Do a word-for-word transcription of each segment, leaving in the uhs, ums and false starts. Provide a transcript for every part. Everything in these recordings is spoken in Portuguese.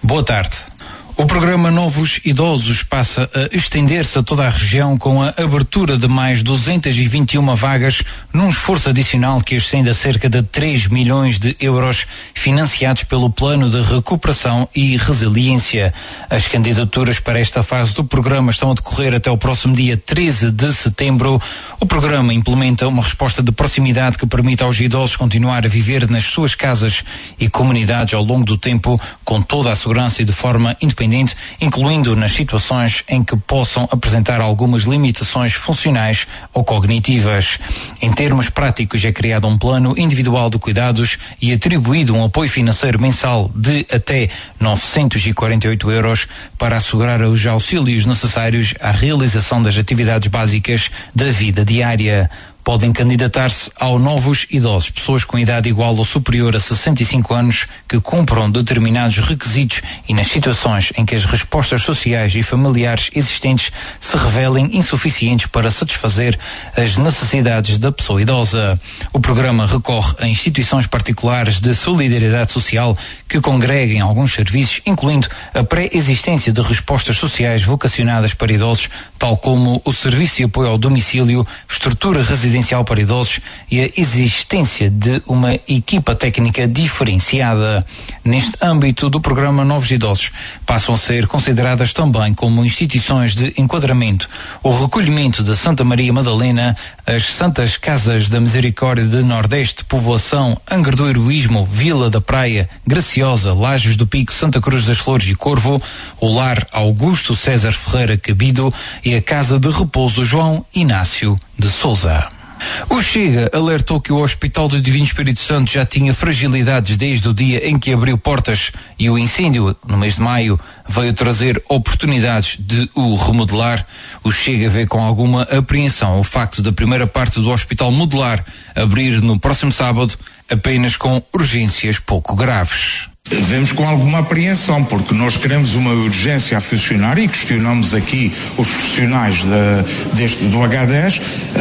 Boa tarde. O programa Novos Idosos passa a estender-se a toda a região com a abertura de mais duzentas e vinte e uma vagas num esforço adicional que ascende a cerca de três milhões de euros financiados pelo Plano de Recuperação e Resiliência. As candidaturas para esta fase do programa estão a decorrer até o próximo dia treze de setembro. O programa implementa uma resposta de proximidade que permite aos idosos continuar a viver nas suas casas e comunidades ao longo do tempo com toda a segurança e de forma independente, incluindo nas situações em que possam apresentar algumas limitações funcionais ou cognitivas. Em termos práticos, é criado um plano individual de cuidados e atribuído um apoio financeiro mensal de até novecentos e quarenta e oito euros para assegurar os auxílios necessários à realização das atividades básicas da vida diária. Podem candidatar-se ao Novos Idosos pessoas com idade igual ou superior a sessenta e cinco anos que cumpram determinados requisitos e nas situações em que as respostas sociais e familiares existentes se revelem insuficientes para satisfazer as necessidades da pessoa idosa. O programa recorre a instituições particulares de solidariedade social que congreguem alguns serviços, incluindo a pré-existência de respostas sociais vocacionadas para idosos, tal como o Serviço de Apoio ao Domicílio, estrutura residencial para idosos e a existência de uma equipa técnica diferenciada. Neste âmbito do programa Novos Idosos, passam a ser consideradas também como instituições de enquadramento o recolhimento de Santa Maria Madalena, as Santas Casas da Misericórdia de Nordeste, Povoação, Angra do Heroísmo, Vila da Praia, Graciosa, Lajes do Pico, Santa Cruz das Flores e Corvo, o Lar Augusto César Ferreira Cabido e a Casa de Repouso João Inácio de Sousa. O Chega alertou que o Hospital do Divino Espírito Santo já tinha fragilidades desde o dia em que abriu portas e o incêndio, no mês de maio, veio trazer oportunidades de o remodelar. O Chega vê com alguma apreensão o facto da primeira parte do Hospital Modular abrir no próximo sábado, apenas com urgências pouco graves. Vemos com alguma apreensão, porque nós queremos uma urgência a funcionar e questionamos aqui os profissionais de, deste, do agá dez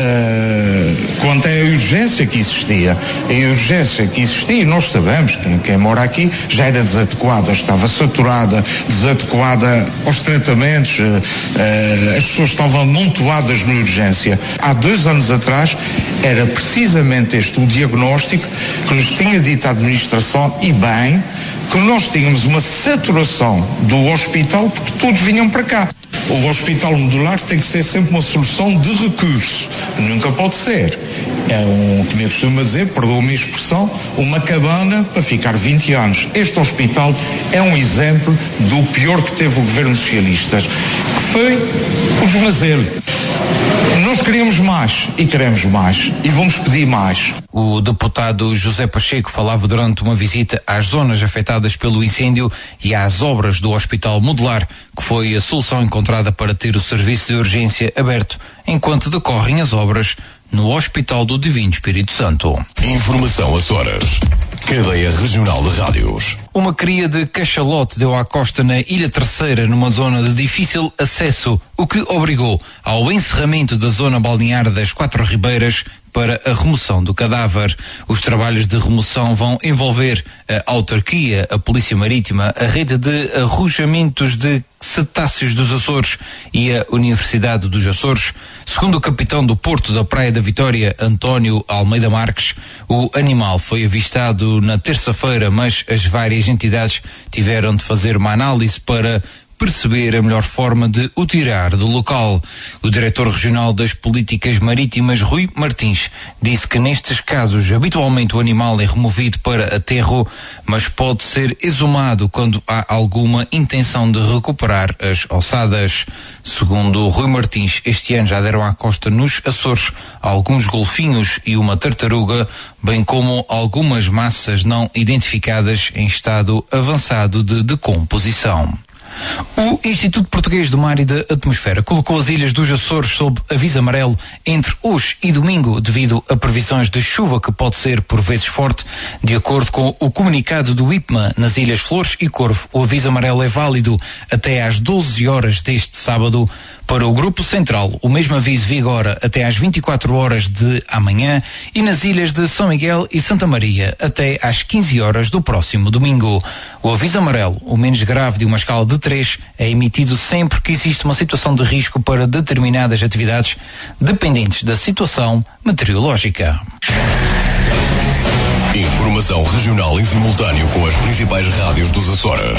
uh, quanto é a urgência que existia. A urgência que existia, nós sabemos que quem mora aqui já era desadequada, estava saturada, desadequada aos tratamentos, uh, uh, as pessoas estavam amontoadas na urgência. Há dois anos atrás era precisamente este o diagnóstico que nos tinha dito a administração, e bem, que nós tínhamos uma saturação do hospital porque todos vinham para cá. O hospital modular tem que ser sempre uma solução de recurso, nunca pode ser. É um, como eu costumo dizer, perdoa-me a expressão, uma cabana para ficar vinte anos. Este hospital é um exemplo do pior que teve o governo socialista, que foi o desmazelo. Nós queríamos mais e queremos mais e vamos pedir mais. O deputado José Pacheco falava durante uma visita às zonas afetadas pelo incêndio e às obras do Hospital Modular, que foi a solução encontrada para ter o serviço de urgência aberto enquanto decorrem as obras no Hospital do Divino Espírito Santo. Informação às horas. Cadeia Regional de Rádios. Uma cria de cachalote deu à costa na Ilha Terceira, numa zona de difícil acesso, o que obrigou ao encerramento da zona balnear das Quatro Ribeiras para a remoção do cadáver. Os trabalhos de remoção vão envolver a autarquia, a Polícia Marítima, a rede de arrojamentos de cetáceos dos Açores e a Universidade dos Açores. Segundo o capitão do Porto da Praia da Vitória, António Almeida Marques, o animal foi avistado na terça-feira, mas as várias entidades tiveram de fazer uma análise para perceber a melhor forma de o tirar do local. O diretor regional das políticas marítimas, Rui Martins, disse que nestes casos habitualmente o animal é removido para aterro, mas pode ser exumado quando há alguma intenção de recuperar as ossadas. Segundo Rui Martins, este ano já deram à costa nos Açores alguns golfinhos e uma tartaruga, bem como algumas massas não identificadas em estado avançado de decomposição. O Instituto Português do Mar e da Atmosfera colocou as ilhas dos Açores sob aviso amarelo entre hoje e domingo devido a previsões de chuva que pode ser por vezes forte. De acordo com o comunicado do I P M A, nas Ilhas Flores e Corvo, o aviso amarelo é válido até às doze horas deste sábado. Para o Grupo Central, o mesmo aviso vigora até às vinte e quatro horas de amanhã e nas ilhas de São Miguel e Santa Maria até às quinze horas do próximo domingo. O aviso amarelo, o menos grave de uma escala de três, é emitido sempre que existe uma situação de risco para determinadas atividades dependentes da situação meteorológica. Informação regional em simultâneo com as principais rádios dos Açores.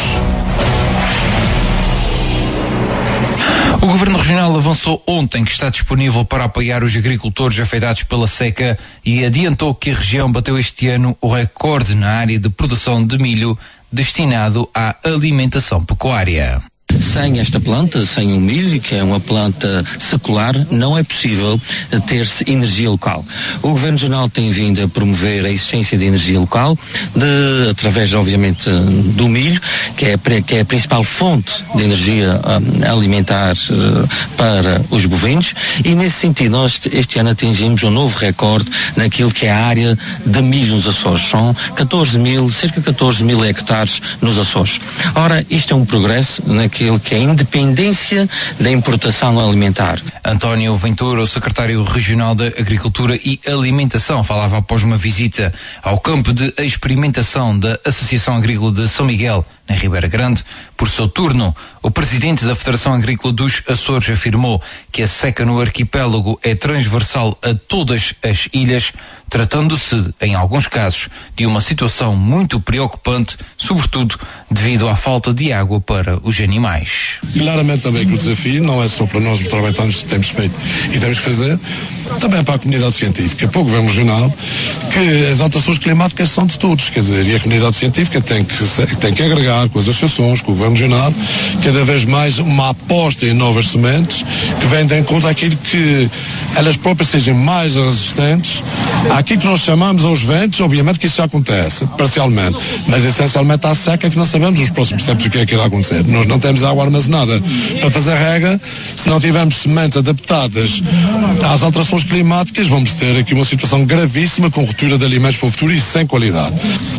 O Governo Regional avançou ontem que está disponível para apoiar os agricultores afetados pela seca e adiantou que a região bateu este ano o recorde na área de produção de milho destinado à alimentação pecuária. Sem esta planta, sem o milho, que é uma planta secular, não é possível ter-se energia local. O Governo Regional tem vindo a promover a existência de energia local, de, através, obviamente, do milho, que é, que é a principal fonte de energia um, alimentar uh, para os bovinos, e nesse sentido nós este ano atingimos um novo recorde naquilo que é a área de milho nos Açores. São catorze mil, cerca de catorze mil hectares nos Açores. Ora, isto é um progresso naquilo que é a independência da importação alimentar. António Ventura, o secretário regional da Agricultura e Alimentação, falava após uma visita ao campo de experimentação da Associação Agrícola de São Miguel, na Ribeira Grande. Por seu turno, o presidente da Federação Agrícola dos Açores afirmou que a seca no arquipélago é transversal a todas as ilhas, tratando-se, em alguns casos, de uma situação muito preocupante, sobretudo devido à falta de água para os animais. Claramente também que o desafio não é só para nós, os trabalhadores, que temos feito e temos que fazer, também para a comunidade científica, para o Governo Regional, que as alterações climáticas são de todos, quer dizer, e a comunidade científica tem que, tem que agregar com as associações, com o Governo Regional, cada vez mais uma aposta em novas sementes que vêm de encontro àquilo que elas próprias sejam mais resistentes àquilo que nós chamamos aos ventos. Obviamente que isso já acontece, parcialmente, mas essencialmente à seca, que não sabemos nos próximos tempos o que é que irá acontecer. Nós não temos água armazenada para fazer rega. Se não tivermos sementes adaptadas às alterações climáticas, vamos ter aqui uma situação gravíssima, com ruptura de alimentos para o futuro e sem qualidade.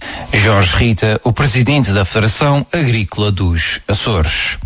Jorge Rita, o presidente da Federação Agrícola dos Açores.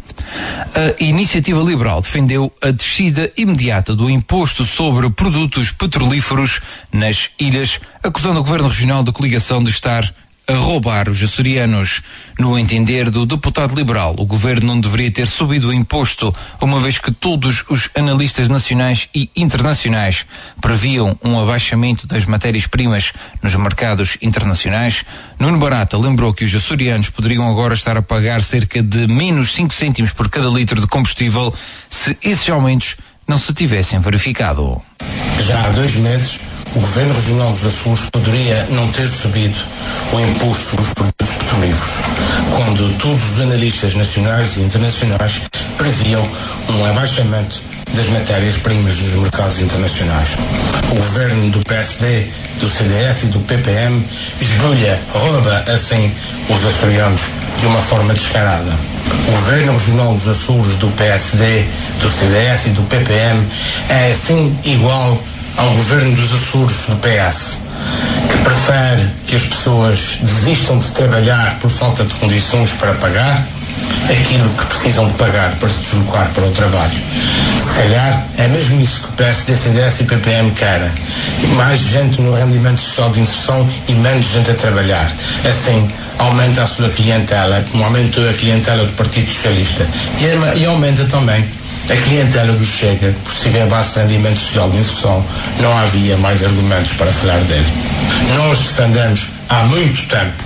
A Iniciativa Liberal defendeu a descida imediata do imposto sobre produtos petrolíferos nas ilhas, acusando o Governo Regional de coligação de estar a roubar os açorianos. No entender do deputado liberal, o governo não deveria ter subido o imposto, uma vez que todos os analistas nacionais e internacionais previam um abaixamento das matérias-primas nos mercados internacionais. Nuno Barata lembrou que os açorianos poderiam agora estar a pagar cerca de menos cinco cêntimos por cada litro de combustível se esses aumentos não se tivessem verificado. Já há dois meses, o Governo Regional dos Açores poderia não ter subido o imposto sobre os produtos petrolíferos, quando todos os analistas nacionais e internacionais previam um abaixamento das matérias-primas nos mercados internacionais. O governo do P S D, do C D S e do P P M esbulha, rouba assim os açorianos de uma forma descarada. O Governo Regional dos Açores, do P S D, do C D S e do P P M é assim igual ao Governo dos Açores, do P S, que prefere que as pessoas desistam de trabalhar por falta de condições para pagar aquilo que precisam de pagar para se deslocar para o trabalho. Se calhar é mesmo isso que o P S D, C D S e P P M querem: mais gente no rendimento social de inserção e menos gente a trabalhar. Assim aumenta a sua clientela, como aumentou a clientela do Partido Socialista, e, e aumenta também a clientela do Chega, por se tiver base de rendimento social de inserção, não havia mais argumentos para falar dele. Nós defendemos há muito tempo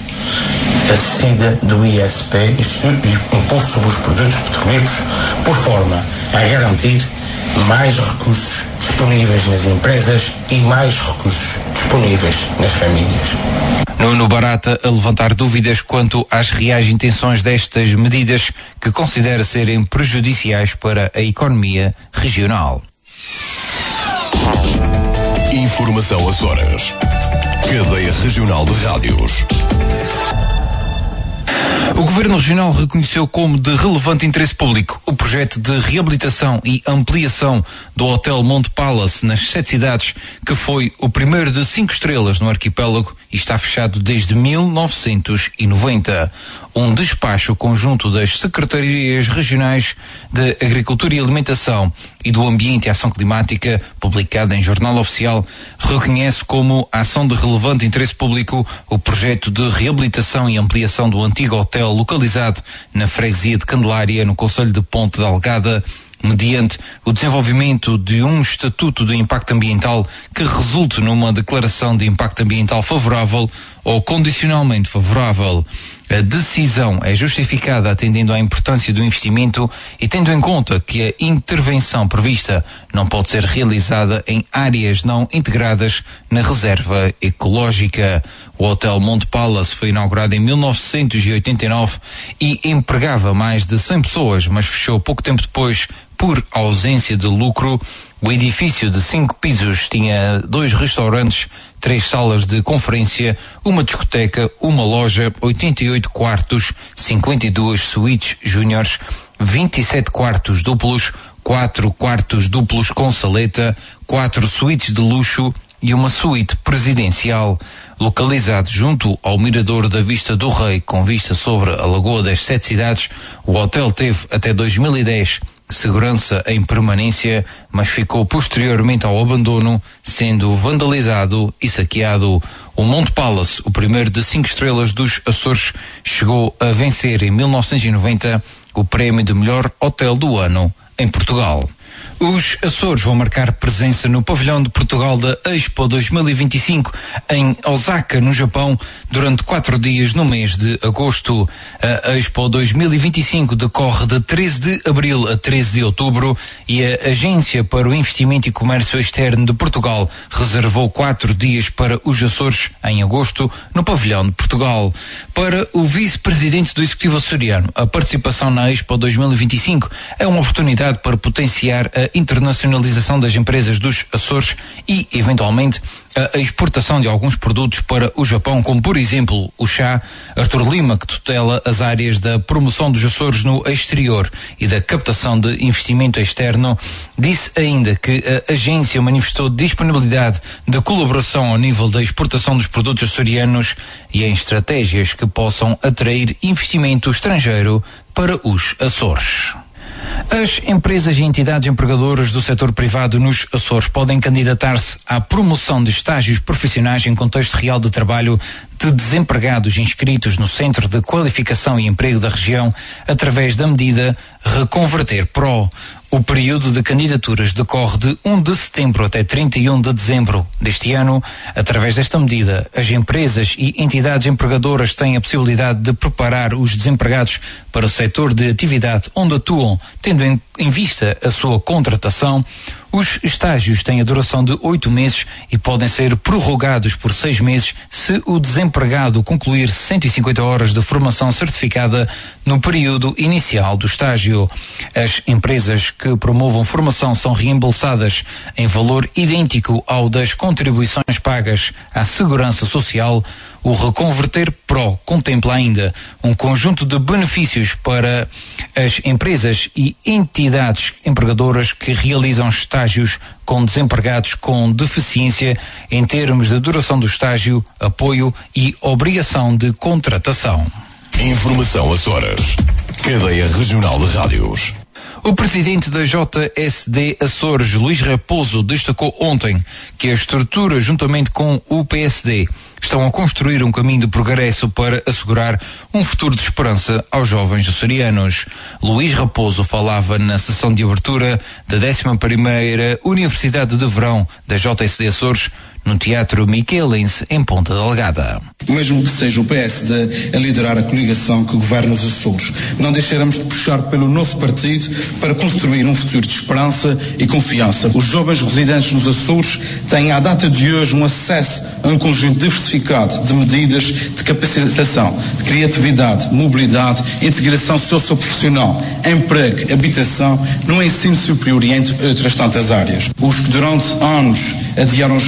a descida do I S P, Imposto sobre os Produtos Petrolíferos, por forma a garantir mais recursos disponíveis nas empresas e mais recursos disponíveis nas famílias. Nuno Barata a levantar dúvidas quanto às reais intenções destas medidas, que considera serem prejudiciais para a economia regional. Informação Açores. Cadeia Regional de Rádios. O Governo Regional reconheceu como de relevante interesse público o projeto de reabilitação e ampliação do Hotel Monte Palace nas sete cidades, que foi o primeiro de cinco estrelas no arquipélago e está fechado desde mil novecentos e noventa. Um despacho conjunto das Secretarias Regionais de Agricultura e Alimentação e do Ambiente e Ação Climática, publicado em Jornal Oficial, reconhece como ação de relevante interesse público o projeto de reabilitação e ampliação do antigo hotel localizado na freguesia de Candelária, no concelho de Ponte da Algada, mediante o desenvolvimento de um estatuto de impacto ambiental que resulte numa declaração de impacto ambiental favorável ou condicionalmente favorável. A decisão é justificada atendendo à importância do investimento e tendo em conta que a intervenção prevista não pode ser realizada em áreas não integradas na reserva ecológica. O Hotel Monte Palace foi inaugurado em mil novecentos e oitenta e nove e empregava mais de cem pessoas, mas fechou pouco tempo depois por ausência de lucro. O edifício de cinco pisos tinha dois restaurantes, três salas de conferência, uma discoteca, uma loja, oitenta e oito quartos, cinquenta e duas suítes júniores, vinte e sete quartos duplos, quatro quartos duplos com saleta, quatro suítes de luxo e uma suíte presidencial. Localizado junto ao Mirador da Vista do Rei, com vista sobre a Lagoa das Sete Cidades, o hotel teve até dois mil e dez segurança em permanência, mas ficou posteriormente ao abandono, sendo vandalizado e saqueado. O Monte Palace, o primeiro de cinco estrelas dos Açores, chegou a vencer em mil novecentos e noventa o prémio de melhor hotel do ano em Portugal. Os Açores vão marcar presença no pavilhão de Portugal da Expo dois mil e vinte e cinco em Osaka, no Japão, durante quatro dias no mês de agosto. A Expo dois mil e vinte e cinco decorre de treze de abril a treze de outubro e a Agência para o Investimento e Comércio Externo de Portugal reservou quatro dias para os Açores em agosto no pavilhão de Portugal. Para o vice-presidente do Executivo açoriano, a participação na Expo dois mil e vinte e cinco é uma oportunidade para potenciar a internacionalização das empresas dos Açores e, eventualmente, a exportação de alguns produtos para o Japão, como, por exemplo, o chá. Artur Lima, que tutela as áreas da promoção dos Açores no exterior e da captação de investimento externo, disse ainda que a agência manifestou disponibilidade de colaboração ao nível da exportação dos produtos açorianos e em estratégias que possam atrair investimento estrangeiro para os Açores. As empresas e entidades empregadoras do setor privado nos Açores podem candidatar-se à promoção de estágios profissionais em contexto real de trabalho de desempregados inscritos no Centro de Qualificação e Emprego da região através da medida Reconverter Pro. O período de candidaturas decorre de um de setembro até trinta e um de dezembro deste ano. Através desta medida, as empresas e entidades empregadoras têm a possibilidade de preparar os desempregados para o setor de atividade onde atuam, tendo em, em vista a sua contratação. Os estágios têm a duração de oito meses e podem ser prorrogados por seis meses se o desempregado concluir cento e cinquenta horas de formação certificada no período inicial do estágio. As empresas que promovam formação são reembolsadas em valor idêntico ao das contribuições pagas à Segurança Social. O Reconverter Pro contempla ainda um conjunto de benefícios para as empresas e entidades empregadoras que realizam estágios com desempregados com deficiência em termos de duração do estágio, apoio e obrigação de contratação. Informação Açores. Cadeia Regional de Rádios. O presidente da J S D Açores, Luís Raposo, destacou ontem que a estrutura, juntamente com o P S D, estão a construir um caminho de progresso para assegurar um futuro de esperança aos jovens açorianos. Luís Raposo falava na sessão de abertura da décima primeira Universidade de Verão da J S D Açores, no Teatro Michelense, em Ponta Delgada. Mesmo que seja o P S D a liderar a coligação que governa os Açores, não deixaremos de puxar pelo nosso partido para construir um futuro de esperança e confiança. Os jovens residentes nos Açores têm, à data de hoje, um acesso a um conjunto diversificado de medidas de capacitação, de criatividade, mobilidade, integração socioprofissional, emprego, habitação, no ensino superior e entre outras tantas áreas. Os que durante anos adiaram gerações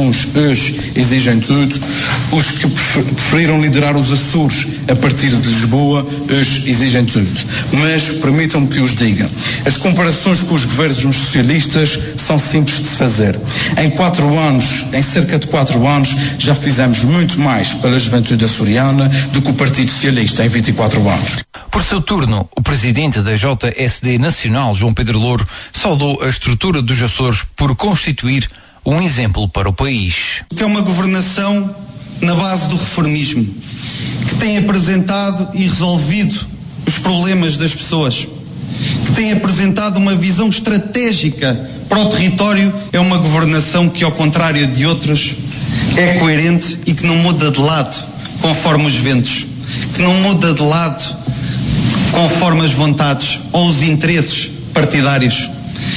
alguns hoje exigem tudo. Os que preferiram liderar os Açores a partir de Lisboa hoje exigem tudo. Mas permitam-me que os diga. As comparações com os governos socialistas são simples de se fazer. Em quatro anos, em cerca de quatro anos, já fizemos muito mais pela juventude açoriana do que o Partido Socialista em vinte e quatro anos. Por seu turno, o presidente da J S D Nacional, João Pedro Louro, saudou a estrutura dos Açores por constituir um exemplo para o país. Que é uma governação na base do reformismo, que tem apresentado e resolvido os problemas das pessoas, que tem apresentado uma visão estratégica para o território. É uma governação que, ao contrário de outros, é coerente e que não muda de lado conforme os ventos, que não muda de lado conforme as vontades ou os interesses partidários.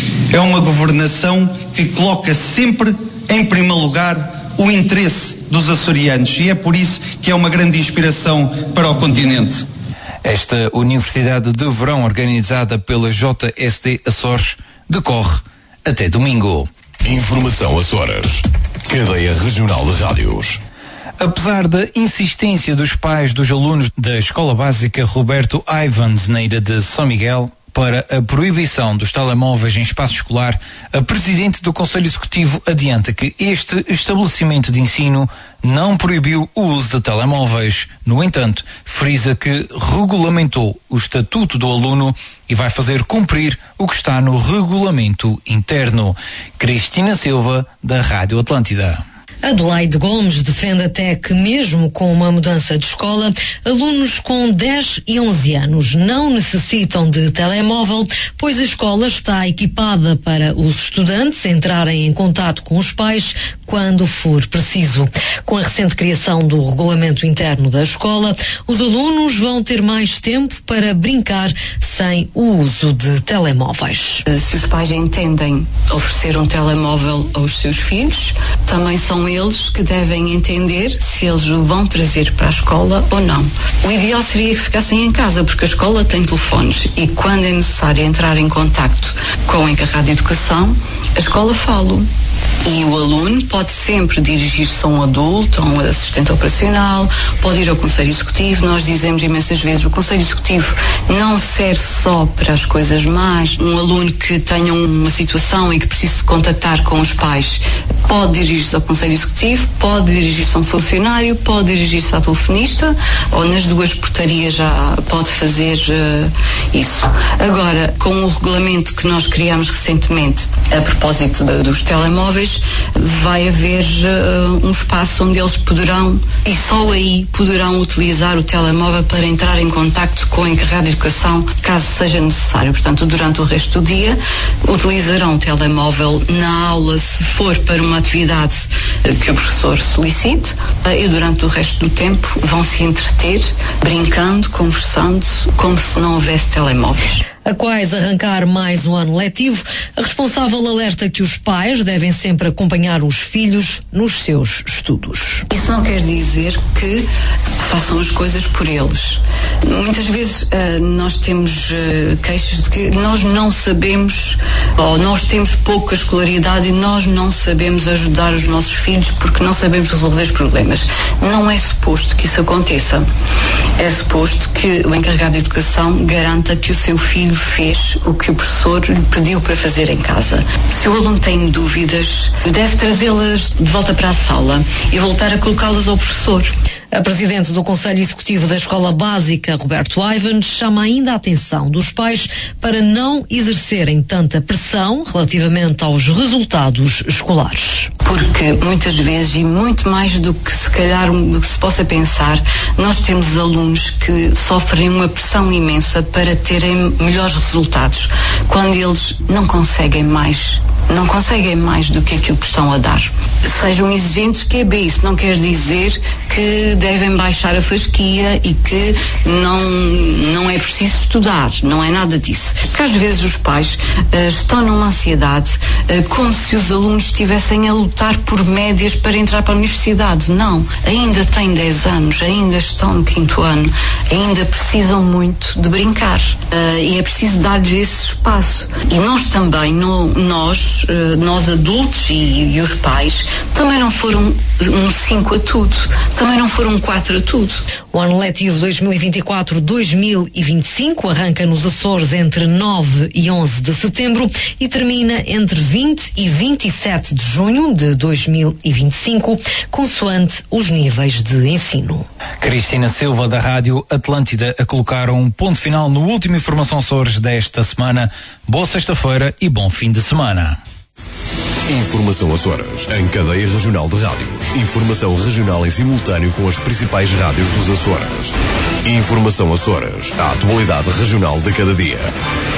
É uma governação que coloca sempre em primeiro lugar o interesse dos açorianos, e é por isso que é uma grande inspiração para o continente. Esta Universidade de Verão, organizada pela J S D Açores, decorre até domingo. Informação Açores. Cadeia Regional de Rádios. Apesar da insistência dos pais dos alunos da Escola Básica Roberto Ivans, na ilha de São Miguel, para a proibição dos telemóveis em espaço escolar, a Presidente do Conselho Executivo adianta que este estabelecimento de ensino não proibiu o uso de telemóveis. No entanto, frisa que regulamentou o estatuto do aluno e vai fazer cumprir o que está no regulamento interno. Cristina Silva, da Rádio Atlântida. Adelaide Gomes defende até que, mesmo com uma mudança de escola, alunos com dez e onze anos não necessitam de telemóvel, pois a escola está equipada para os estudantes entrarem em contato com os pais quando for preciso. Com a recente criação do regulamento interno da escola, os alunos vão ter mais tempo para brincar sem o uso de telemóveis. Se os pais entendem oferecer um telemóvel aos seus filhos, também são eles que devem entender se eles o vão trazer para a escola ou não. O ideal seria que ficassem em casa, porque a escola tem telefones e quando é necessário entrar em contacto com o encarregado de educação, a escola fala. E o aluno pode sempre dirigir-se a um adulto, a um assistente operacional, pode ir ao Conselho Executivo. Nós dizemos imensas vezes, o Conselho Executivo não serve só para as coisas más. Um aluno que tenha uma situação e que precise contactar com os pais pode dirigir-se ao Conselho Executivo, pode dirigir-se a um funcionário, pode dirigir-se à telefonista, ou nas duas portarias já pode fazer uh, isso. Agora, com o regulamento que nós criámos recentemente a propósito de, dos telemóveis, vai haver uh, um espaço onde eles poderão, e só aí poderão utilizar o telemóvel para entrar em contacto com o encarregado de educação, caso seja necessário. Portanto, durante o resto do dia, utilizarão o telemóvel na aula, se for para uma atividade uh, que o professor solicite, uh, e durante o resto do tempo vão se entreter, brincando, conversando, como se não houvesse telemóveis. A quais arrancar mais um ano letivo, a responsável alerta que os pais devem sempre acompanhar os filhos nos seus estudos. Isso não quer dizer que façam as coisas por eles. Muitas vezes uh, nós temos uh, queixas de que nós não sabemos, ou nós temos pouca escolaridade e nós não sabemos ajudar os nossos filhos porque não sabemos resolver os problemas. Não é suposto que isso aconteça. É suposto que o encarregado de educação garanta que o seu filho fez o que o professor lhe pediu para fazer em casa. Se o aluno tem dúvidas, deve trazê-las de volta para a sala e voltar a colocá-las ao professor. A Presidente do Conselho Executivo da Escola Básica, Roberto Ivans, chama ainda a atenção dos pais para não exercerem tanta pressão relativamente aos resultados escolares. Porque muitas vezes, e muito mais do que se calhar do que se possa pensar, nós temos alunos que sofrem uma pressão imensa para terem melhores resultados, quando eles não conseguem mais. Não conseguem mais do que aquilo que estão a dar. Sejam exigentes, que é bem, isso não quer dizer que devem baixar a fasquia e que não, não é preciso estudar, não é nada disso. Porque às vezes os pais uh, estão numa ansiedade uh, como se os alunos estivessem a lutar por médias para entrar para a universidade. Não, ainda têm dez anos, ainda estão no quinto ano, ainda precisam muito de brincar uh, e é preciso dar-lhes esse espaço. E nós também, no, nós nós, nós adultos e, e os pais, também não foram um cinco a tudo, também não foram um quatro a tudo. O ano letivo dois mil e vinte e quatro dois mil e vinte e cinco arranca nos Açores entre nove e onze de setembro e termina entre vinte e vinte e sete de junho de dois mil e vinte e cinco, consoante os níveis de ensino. Cristina Silva, da Rádio Atlântida, a colocar um ponto final no último Informação Açores desta semana. Boa sexta-feira e bom fim de semana. Informação Açores, em cadeia regional de rádios. Informação regional em simultâneo com as principais rádios dos Açores. Informação Açores, a atualidade regional de cada dia.